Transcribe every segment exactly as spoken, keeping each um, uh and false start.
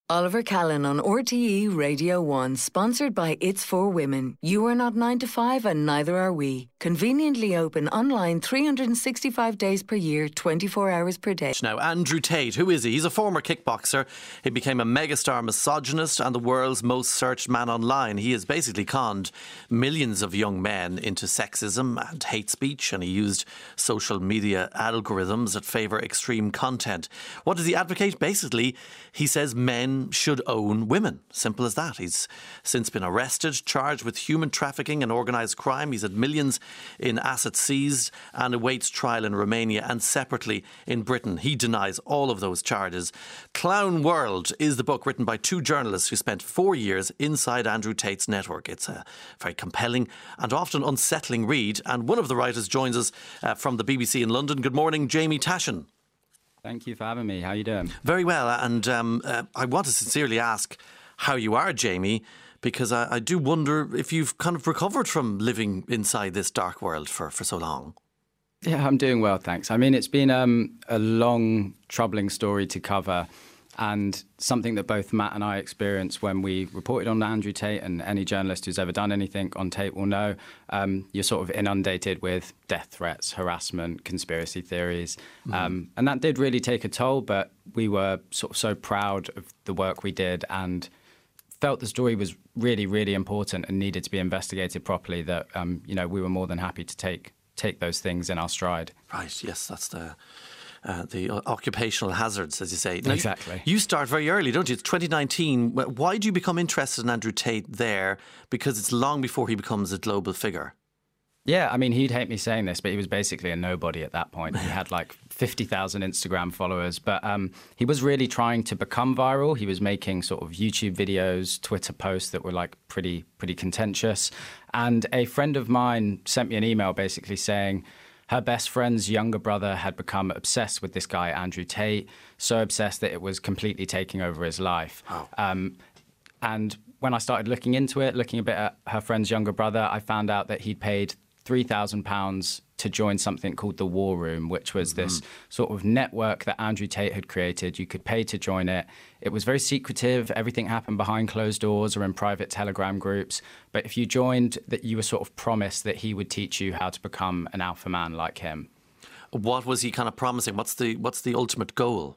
Oliver Callan on R T E Radio one, sponsored by It's for Women. You are not nine to five and neither are we. Conveniently open online three hundred sixty-five days per year, twenty-four hours per day. Now, Andrew Tate, who is he? He's a former kickboxer. He became a megastar misogynist and the world's most searched man online. He has basically conned millions of young men into sexism and hate speech, and he used social media algorithms that favour extreme content. What does he advocate? Basically, he says men should own women. Simple as that. He's since been arrested, charged with human trafficking and organised crime. He's had millions in assets seized and awaits trial in Romania and separately in Britain. He denies all of those charges. Clown World is the book written by two journalists who spent four years inside Andrew Tate's network. It's a very compelling and often unsettling read, and one of the writers joins us uh, from the B B C in London. Good morning, Jamie Tashin. Thank you for having me. How are you doing? Very well. And um, uh, I want to sincerely ask how you are, Jamie, because I, I do wonder if you've kind of recovered from living inside this dark world for, for so long. Yeah, I'm doing well, thanks. I mean, it's been um, a long, troubling story to cover, and something that both Matt and I experienced when we reported on Andrew Tate, and any journalist who's ever done anything on Tate will know. Um, you're sort of inundated with death threats, harassment, conspiracy theories. Mm-hmm. Um, and that did really take a toll, but we were sort of so proud of the work we did and felt the story was really, really important and needed to be investigated properly that, um, you know, we were more than happy to take take those things in our stride. Right, yes, that's the... Uh, the occupational hazards, as you say. Now, exactly. You start very early, don't you? It's twenty nineteen. Why did you become interested in Andrew Tate there? Because it's long before he becomes a global figure. Yeah, I mean, he'd hate me saying this, but he was basically a nobody at that point. He had like fifty thousand Instagram followers, but um, he was really trying to become viral. He was making sort of YouTube videos, Twitter posts that were like pretty, pretty contentious. And a friend of mine sent me an email basically saying, her best friend's younger brother had become obsessed with this guy, Andrew Tate, so obsessed that it was completely taking over his life. Oh. Um, and when I started looking into it, looking a bit at her friend's younger brother, I found out that he'd paid three thousand pounds to join something called the War Room, which was mm-hmm. this sort of network that Andrew Tate had created. You could pay to join it. It was very secretive. Everything happened behind closed doors or in private Telegram groups. But if you joined, that you were sort of promised that he would teach you how to become an alpha man like him. What was he kind of promising? What's the what's the ultimate goal?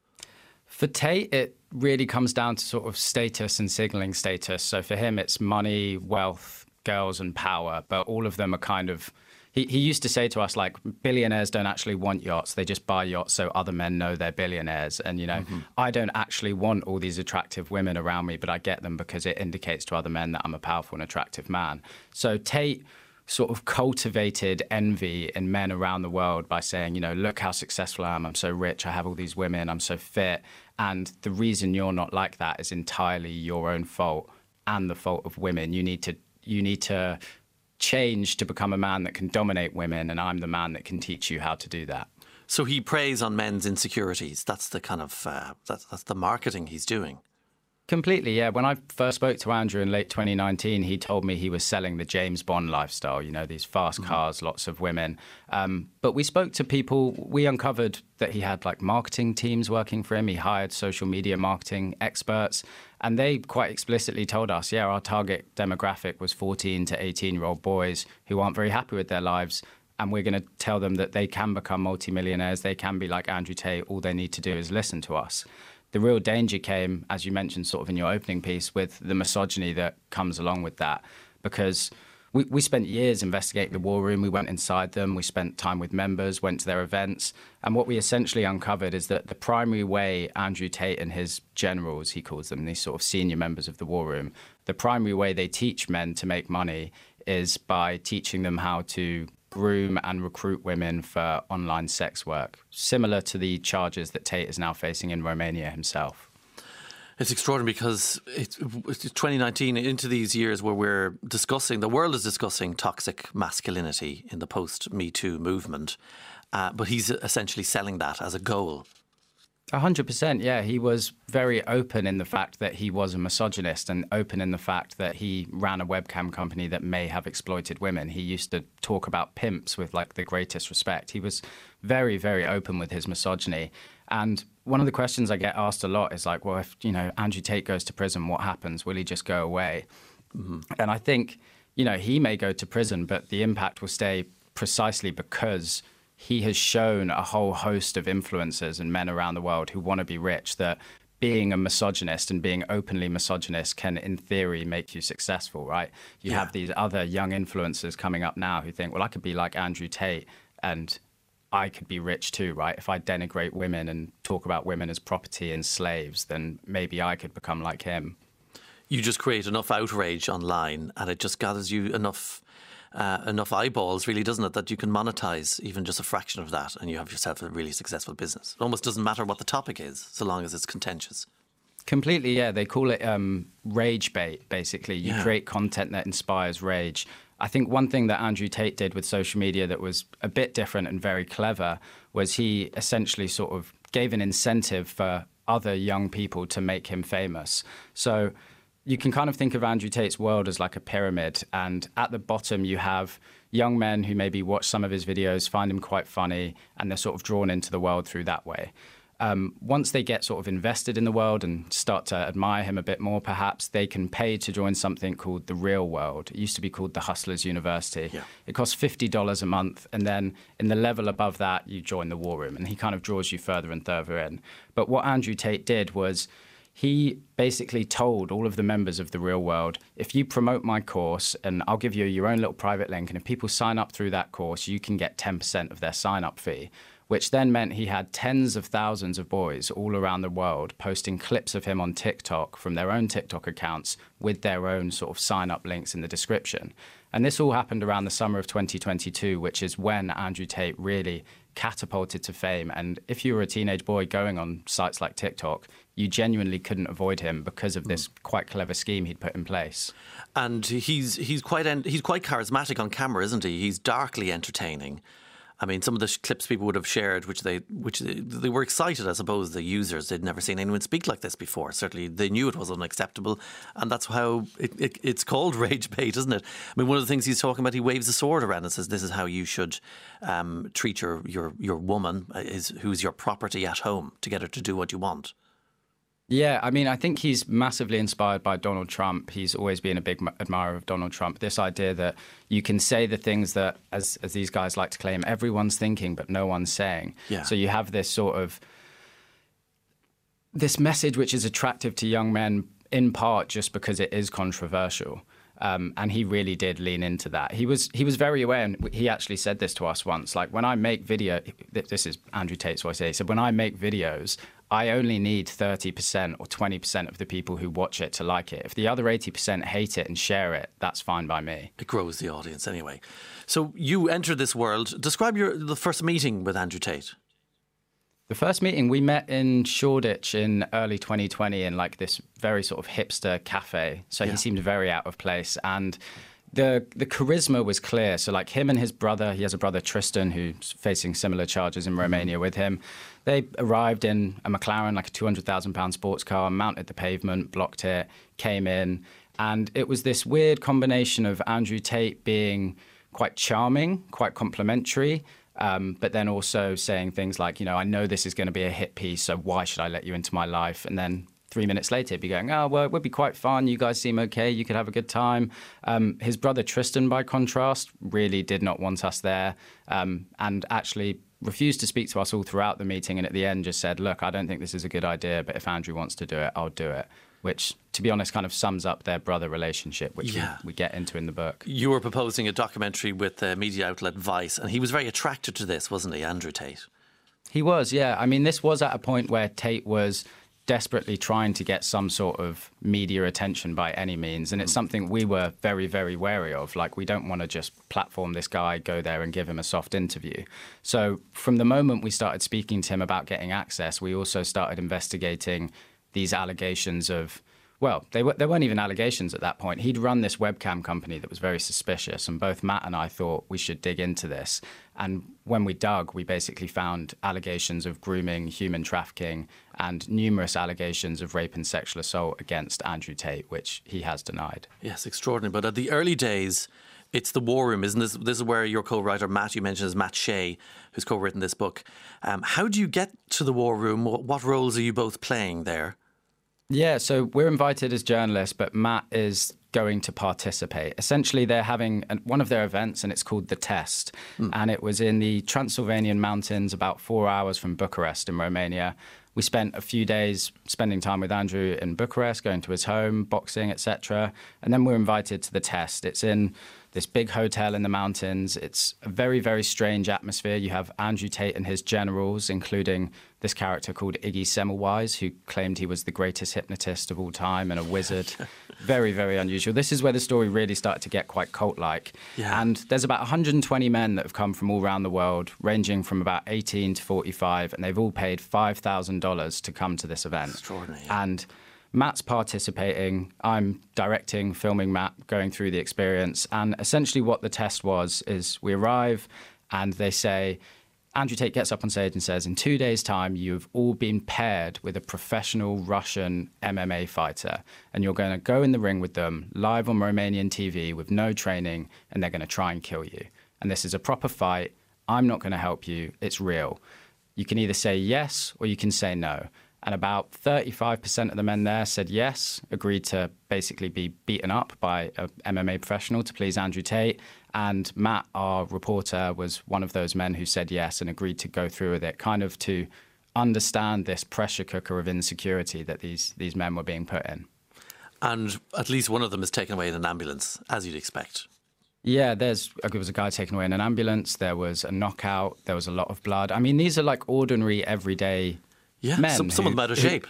For Tate, it really comes down to sort of status and signalling status. So for him, it's money, wealth, girls and power. But all of them are kind of... He, he used to say to us, like, billionaires don't actually want yachts. They just buy yachts so other men know they're billionaires. And, you know, mm-hmm. I don't actually want all these attractive women around me, but I get them because it indicates to other men that I'm a powerful and attractive man. So Tate sort of cultivated envy in men around the world by saying, you know, look how successful I am. I'm so rich. I have all these women. I'm so fit. And the reason you're not like that is entirely your own fault and the fault of women. You need to you need to... change to become a man that can dominate women, and I'm the man that can teach you how to do that. So he preys on men's insecurities. That's the kind of uh, that's, that's the marketing he's doing. Completely, yeah. When I first spoke to Andrew in late twenty nineteen, he told me he was selling the James Bond lifestyle, you know, these fast cars, mm-hmm. lots of women. Um, but we spoke to people, we uncovered that he had like marketing teams working for him. He hired social media marketing experts, and they quite explicitly told us, yeah, our target demographic was fourteen to eighteen-year-old boys who aren't very happy with their lives. And we're going to tell them that they can become multimillionaires. They can be like Andrew Tate. All they need to do is listen to us. The real danger came, as you mentioned sort of in your opening piece, with the misogyny that comes along with that. Because we, we spent years investigating the War Room. We went inside them. We spent time with members, went to their events. And what we essentially uncovered is that the primary way Andrew Tate and his generals, he calls them, these sort of senior members of the War Room, the primary way they teach men to make money is by teaching them how to groom and recruit women for online sex work, similar to the charges that Tate is now facing in Romania himself. It's extraordinary because it's twenty nineteen, into these years where we're discussing, the world is discussing toxic masculinity in the post-Me Too movement, uh, but he's essentially selling that as a goal. A hundred percent, yeah. He was very open in the fact that he was a misogynist, and open in the fact that he ran a webcam company that may have exploited women. He used to talk about pimps with like the greatest respect. He was very, very open with his misogyny. And one of the questions I get asked a lot is like, well, if, you know, Andrew Tate goes to prison, what happens? Will he just go away? Mm-hmm. And I think, you know, he may go to prison, but the impact will stay precisely because he has shown a whole host of influencers and men around the world who want to be rich that being a misogynist and being openly misogynist can, in theory, make you successful, right? You yeah. have these other young influencers coming up now who think, well, I could be like Andrew Tate and I could be rich too, right? If I denigrate women and talk about women as property and slaves, then maybe I could become like him. You just create enough outrage online and it just gathers you enough uh, enough eyeballs, really, doesn't it, that you can monetize even just a fraction of that and you have yourself a really successful business. It almost doesn't matter what the topic is, so long as it's contentious. Completely, yeah. They call it um, rage bait, basically. You yeah. create content that inspires rage. I think one thing that Andrew Tate did with social media that was a bit different and very clever was he essentially sort of gave an incentive for other young people to make him famous. So you can kind of think of Andrew Tate's world as like a pyramid, and at the bottom you have young men who maybe watch some of his videos, find him quite funny, and they're sort of drawn into the world through that way. Um, once they get sort of invested in the world and start to admire him a bit more, perhaps, they can pay to join something called The Real World. It used to be called the Hustlers University. Yeah. It costs fifty dollars a month, and then in the level above that, you join the War Room, and he kind of draws you further and further in. But what Andrew Tate did was he basically told all of the members of The Real World, if you promote my course and I'll give you your own little private link, and if people sign up through that course, you can get ten percent of their sign-up fee, which then meant he had tens of thousands of boys all around the world posting clips of him on TikTok from their own TikTok accounts with their own sort of sign-up links in the description. And this all happened around the summer of twenty twenty-two, which is when Andrew Tate really catapulted to fame. And if you were a teenage boy going on sites like TikTok, you genuinely couldn't avoid him because of this quite clever scheme he'd put in place. And he's he's quite en- he's quite charismatic on camera, isn't he? He's darkly entertaining. I mean, some of the sh- clips people would have shared, which they which they, they were excited, I suppose, the users. They'd never seen anyone speak like this before. Certainly, they knew it was unacceptable. And that's how it, it, it's called rage bait, isn't it? I mean, one of the things he's talking about, he waves a sword around and says, this is how you should um, treat your, your, your woman, is who's your property at home, to get her to do what you want. Yeah, I mean, I think he's massively inspired by Donald Trump. He's always been a big admirer of Donald Trump. This idea that you can say the things that, as, as these guys like to claim, everyone's thinking but no one's saying. Yeah. So you have this sort of, this message which is attractive to young men in part just because it is controversial. Um, and he really did lean into that. He was he was very aware, and he actually said this to us once. Like, when I make video, this is Andrew Tate's voice here. He said, when I make videos, I only need thirty percent or twenty percent of the people who watch it to like it. If the other eighty percent hate it and share it, that's fine by me. It grows the audience anyway. So you entered this world. Describe your the first meeting with Andrew Tate. The first meeting, we met in Shoreditch in early twenty twenty in like this very sort of hipster cafe. So yeah. He seemed very out of place. And the the charisma was clear. So like him and his brother, he has a brother, Tristan, who's facing similar charges in Romania with him. They arrived in a McLaren, like a two hundred thousand pound sports car, mounted the pavement, blocked it, came in. And it was this weird combination of Andrew Tate being quite charming, quite complimentary, Um, but then also saying things like, you know, I know this is going to be a hit piece, so why should I let you into my life? And then three minutes later, he'd be going, oh, well, it would be quite fun. You guys seem okay. You could have a good time. Um, his brother Tristan, by contrast, really did not want us there um, and actually refused to speak to us all throughout the meeting. And at the end just said, look, I don't think this is a good idea, but if Andrew wants to do it, I'll do it. Which, to be honest, kind of sums up their brother relationship, which yeah. we, we get into in the book. You were proposing a documentary with the media outlet Vice, and he was very attracted to this, wasn't he, Andrew Tate? He was, yeah. I mean, this was at a point where Tate was desperately trying to get some sort of media attention by any means, and it's something we were very, very wary of. Like, we don't want to just platform this guy, go there and give him a soft interview. So from the moment we started speaking to him about getting access, we also started investigating these allegations of, well, they, w- they weren't even allegations at that point. He'd run this webcam company that was very suspicious, and both Matt and I thought we should dig into this. And when we dug, we basically found allegations of grooming, human trafficking, and numerous allegations of rape and sexual assault against Andrew Tate, which he has denied. Yes, extraordinary. But at the early days, It's The War Room, isn't this? This is where your co-writer, Matt, you mentioned, is Matt Shea, who's co-written this book. Um, how do you get to The War Room? What, what roles are you both playing there? Yeah, so we're invited as journalists, but Matt is going to participate. Essentially, they're having one of their events, and it's called The Test. Mm. And it was in the Transylvanian mountains, about four hours from Bucharest in Romania. We spent a few days spending time with Andrew in Bucharest, going to his home, boxing, et cetera. And then we're invited to The Test. It's in this big hotel in the mountains. It's a very, very strange atmosphere. You have Andrew Tate and his generals, including this character called Iggy Semmelweis, who claimed he was the greatest hypnotist of all time and a wizard. Very, very unusual. This is where the story really started to get quite cult-like. Yeah. And there's about one hundred twenty men that have come from all around the world, ranging from about eighteen to forty-five, and they've all paid five thousand dollars to come to this event. Extraordinary. And Matt's participating. I'm directing, filming Matt, going through the experience. And essentially what the test was is we arrive and they say, Andrew Tate gets up on stage and says, in two days' time, you've all been paired with a professional Russian M M A fighter, and you're going to go in the ring with them live on Romanian T V with no training, and they're going to try and kill you. And this is a proper fight. I'm not going to help you. It's real. You can either say yes or you can say no. And about thirty-five percent of the men there said yes, agreed to basically be beaten up by an M M A professional to please Andrew Tate. And Matt, our reporter, was one of those men who said yes and agreed to go through with it, kind of to understand this pressure cooker of insecurity that these, these men were being put in. And at least one of them is taken away in an ambulance, as you'd expect. Yeah, there's there was a guy taken away in an ambulance. There was a knockout. There was a lot of blood. I mean, these are like ordinary, everyday Yeah, men some, some who, of them out of shape.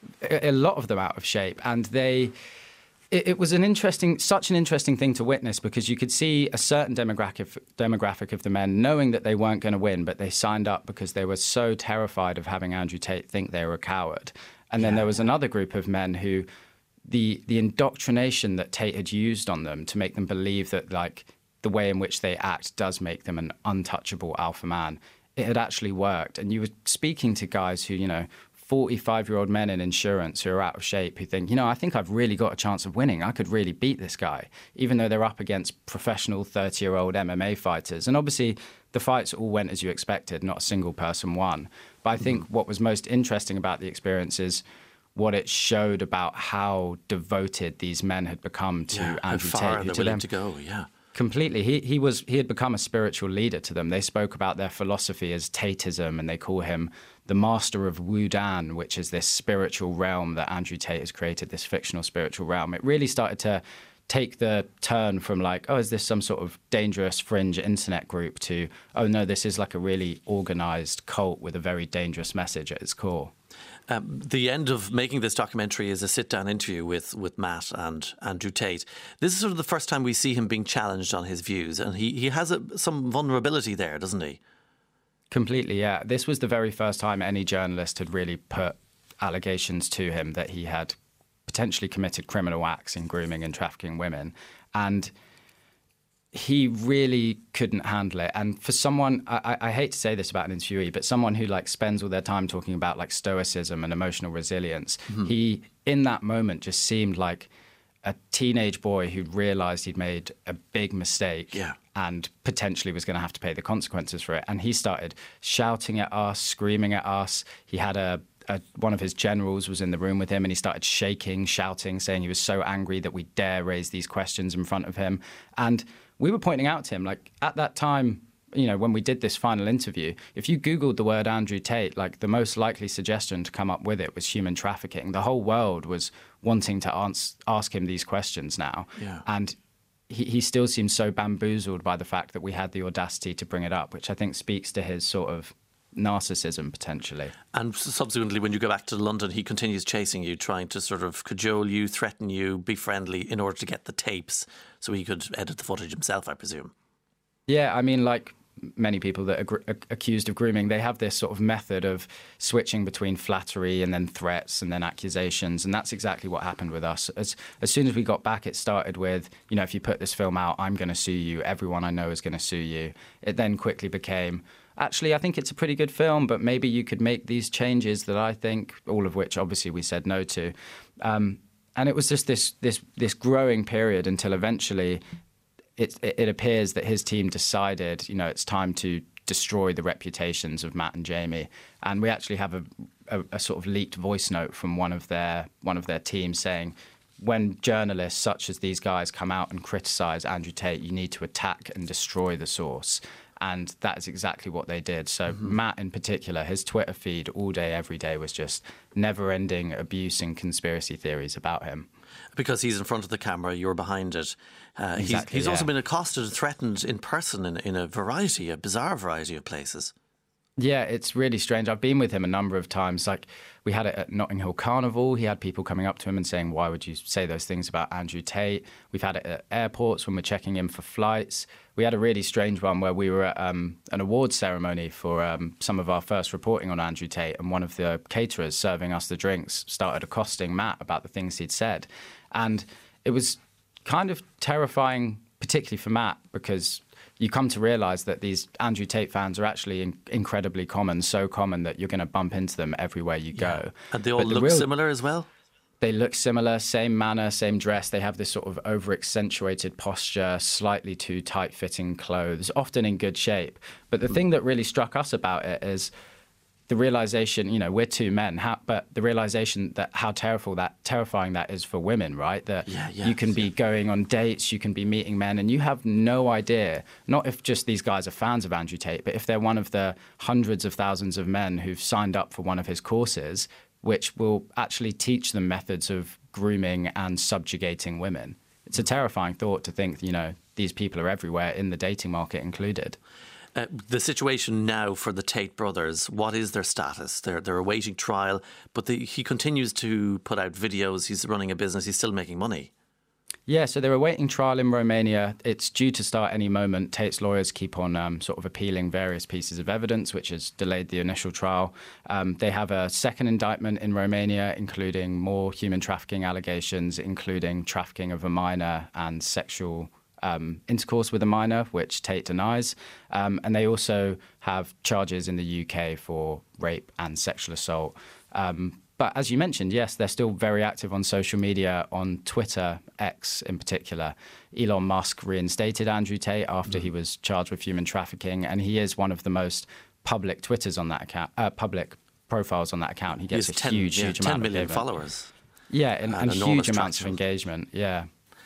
A lot of them out of shape. And they, it, it was an interesting, such an interesting thing to witness, because you could see a certain demographic, demographic of the men knowing that they weren't going to win, but they signed up because they were so terrified of having Andrew Tate think they were a coward. And then yeah. there was another group of men who, the the indoctrination that Tate had used on them to make them believe that, like, the way in which they act does make them an untouchable alpha man. It had actually worked. And you were speaking to guys who, you know, forty-five-year-old men in insurance who are out of shape, who think, you know, I think I've really got a chance of winning. I could really beat this guy, even though they're up against professional thirty-year-old M M A fighters. And obviously, the fights all went as you expected. Not a single person won. But I think mm-hmm. what was most interesting about the experience is what it showed about how devoted these men had become to yeah, Andrew how far Tate. they're to willing them, to go, yeah. Completely. He he was he had become a spiritual leader to them. They spoke about their philosophy as Tateism, and they call him the master of Wudan, which is this spiritual realm that Andrew Tate has created, this fictional spiritual realm. It really started to take the turn from like, oh, is this some sort of dangerous fringe internet group, to, oh, no, this is like a really organized cult with a very dangerous message at its core. Um, the end of making this documentary is a sit-down interview with, with Matt and Andrew Tate. This is sort of the first time we see him being challenged on his views, and he, he has a, some vulnerability there, doesn't he? Completely, yeah. This was the very first time any journalist had really put allegations to him that he had potentially committed criminal acts in grooming and trafficking women. And he really couldn't handle it. And for someone, I, I hate to say this about an interviewee, but someone who like spends all their time talking about like stoicism and emotional resilience, mm-hmm. he, in that moment, just seemed like a teenage boy who'd realized he'd made a big mistake yeah. and potentially was going to have to pay the consequences for it. And he started shouting at us, screaming at us. He had a Uh, one of his generals was in the room with him, and he started shaking, shouting, saying he was so angry that we dare raise these questions in front of him. And we were pointing out to him, like, at that time, you know, when we did this final interview, if you Googled the word Andrew Tate, like, the most likely suggestion to come up with it was human trafficking. The whole world was wanting to ans- ask him these questions now. Yeah. And he, he still seems so bamboozled by the fact that we had the audacity to bring it up, which I think speaks to his sort of narcissism, potentially. And subsequently, when you go back to London, he continues chasing you, trying to sort of cajole you, threaten you, be friendly in order to get the tapes so he could edit the footage himself, I presume. Yeah, I mean, like many people that are gr- accused of grooming, they have this sort of method of switching between flattery and then threats and then accusations, and that's exactly what happened with us. As as soon as we got back, it started with, you know, if you put this film out, I'm going to sue you, everyone I know is going to sue you. It then quickly became, actually, I think it's a pretty good film, but maybe you could make these changes that I think, all of which obviously we said no to. Um, and it was just this this this growing period until eventually it, it appears that his team decided, you know, it's time to destroy the reputations of Matt and Jamie. And we actually have a, a, a sort of leaked voice note from one of their one of their teams saying, when journalists such as these guys come out and criticise Andrew Tate, you need to attack and destroy the source. And that is exactly what they did. So mm-hmm. Matt in particular, his Twitter feed all day, every day was just never-ending abuse and conspiracy theories about him. Because he's in front of the camera, you're behind it. Uh, exactly, he's he's yeah. also been accosted and threatened in person in, in a variety, a bizarre variety of places. Yeah, it's really strange. I've been with him a number of times. Like, we had it at Notting Hill Carnival. He had people coming up to him and saying, why would you say those things about Andrew Tate? We've had it at airports when we're checking in for flights. We had a really strange one where we were at um, an awards ceremony for um, some of our first reporting on Andrew Tate, and one of the caterers serving us the drinks started accosting Matt about the things he'd said. And it was kind of terrifying, particularly for Matt, because you come to realise that these Andrew Tate fans are actually in- incredibly common, so common that you're going to bump into them everywhere you go. Yeah. And they all the look real, similar as well? They look similar, same manner, same dress. They have this sort of over-accentuated posture, slightly too tight-fitting clothes, often in good shape. But the mm. thing that really struck us about it is the realization, you know, we're two men, how, but the realization that how terrible that, terrifying that is for women, right? That yeah, yeah, you can be yeah. going on dates, you can be meeting men, and you have no idea, not if just these guys are fans of Andrew Tate, but if they're one of the hundreds of thousands of men who've signed up for one of his courses, which will actually teach them methods of grooming and subjugating women. It's a terrifying thought to think, you know, these people are everywhere, in the dating market included. Uh, the situation now for the Tate brothers, what is their status? They're they're awaiting trial, but the, he continues to put out videos. He's running a business. He's still making money. Yeah, so they're awaiting trial in Romania. It's due to start any moment. Tate's lawyers keep on um, sort of appealing various pieces of evidence, which has delayed the initial trial. Um, they have a second indictment in Romania, including more human trafficking allegations, including trafficking of a minor and sexual Um, intercourse with a minor, which Tate denies. Um, and they also have charges in the U K for rape and sexual assault. Um, but as you mentioned, yes, they're still very active on social media, on Twitter, X in particular. Elon Musk reinstated Andrew Tate after mm. he was charged with human trafficking, and he is one of the most public Twitters on that account, uh, public profiles on that account. He gets he a ten, huge, yeah, huge ten amount million of followers. Yeah, and, and, and huge amounts traction. of engagement, yeah.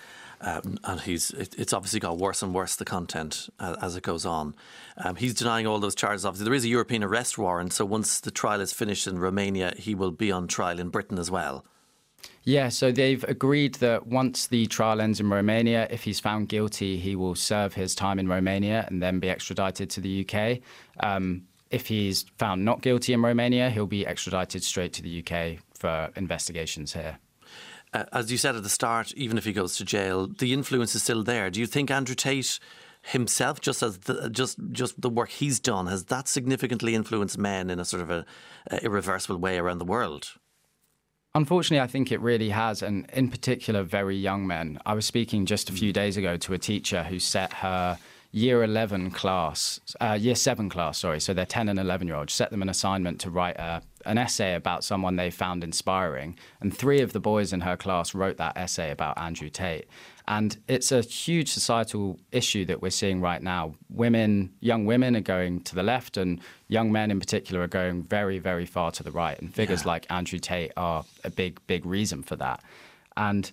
Um, and he's it, it's obviously got worse and worse, the content, uh, as it goes on. Um, he's denying all those charges. Obviously, there is a European arrest warrant, so once the trial is finished in Romania, he will be on trial in Britain as well. Yeah, so they've agreed that once the trial ends in Romania, if he's found guilty, he will serve his time in Romania and then be extradited to the U K. Um, if he's found not guilty in Romania, he'll be extradited straight to the U K for investigations here. Uh, as you said at the start, even if he goes to jail, the influence is still there. Do you think Andrew Tate himself, just as the, just just the work he's done, has that significantly influenced men in a sort of a, a irreversible way around the world? Unfortunately, I think it really has, and in particular, very young men. I was speaking just a few days ago to a teacher who set her year eleven class, uh, year seven class, sorry, so they're ten and eleven year olds, set them an assignment to write a, an essay about someone they found inspiring. And three of the boys in her class wrote that essay about Andrew Tate. And it's a huge societal issue that we're seeing right now. Women, young women are going to the left, and young men in particular are going very, very far to the right. And figures yeah. like Andrew Tate are a big, big reason for that. And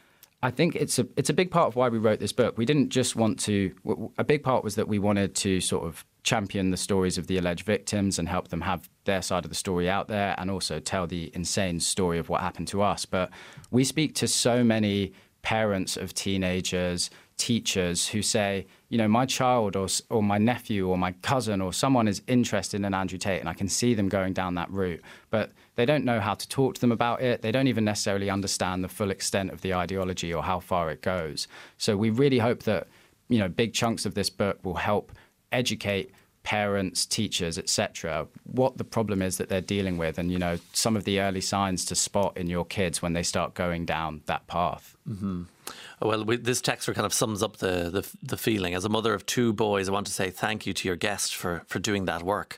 I think it's a it's a big part of why we wrote this book. We didn't just want to, a big part was that we wanted to sort of champion the stories of the alleged victims and help them have their side of the story out there, and also tell the insane story of what happened to us. But we speak to so many parents of teenagers, teachers who say, you know, my child or or my nephew or my cousin or someone is interested in Andrew Tate, and I can see them going down that route, but they don't know how to talk to them about it. They don't even necessarily understand the full extent of the ideology or how far it goes. So we really hope that, you know, big chunks of this book will help educate parents, teachers, et cetera, what the problem is that they're dealing with, and, you know, some of the early signs to spot in your kids when they start going down that path. Mm-hmm. Well, we, this text kind of sums up the, the the feeling. As a mother of two boys, I want to say thank you to your guest for, for doing that work.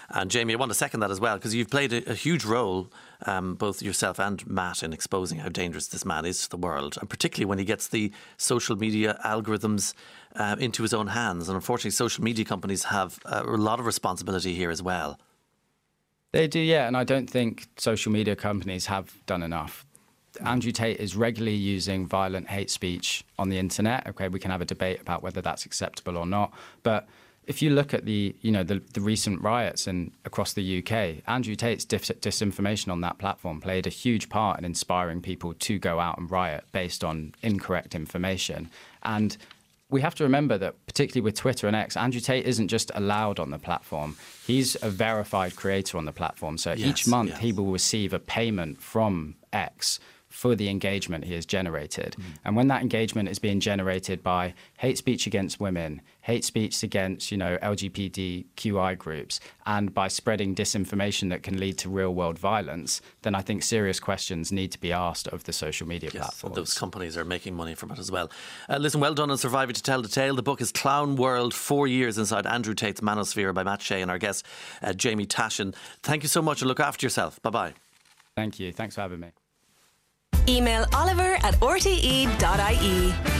And Jamie, I want to second that as well, because you've played a, a huge role, um, both yourself and Matt, in exposing how dangerous this man is to the world, and particularly when he gets the social media algorithms uh, into his own hands. And unfortunately, social media companies have uh, a lot of responsibility here as well. They do, yeah, and I don't think social media companies have done enough. Andrew Tate is regularly using violent hate speech on the internet. Okay, we can have a debate about whether that's acceptable or not, but if you look at the, you know, the, the recent riots in across the U K, Andrew Tate's dis- disinformation on that platform played a huge part in inspiring people to go out and riot based on incorrect information. And we have to remember that, particularly with Twitter and X, Andrew Tate isn't just allowed on the platform. He's a verified creator on the platform. So yes, each month yes. he will receive a payment from X for the engagement he has generated. Mm. And when that engagement is being generated by hate speech against women, hate speech against, you know, L G B T Q I groups, and by spreading disinformation that can lead to real-world violence, then I think serious questions need to be asked of the social media yes, platforms. Those companies are making money from it as well. Uh, listen, well done on surviving to tell the tale. The book is Clown World, Four Years Inside Andrew Tate's Manosphere by Matt Shea and our guest, uh, Jamie Tashin. Thank you so much and look after yourself. Bye-bye. Thank you. Thanks for having me. Email Oliver at r t e dot i e.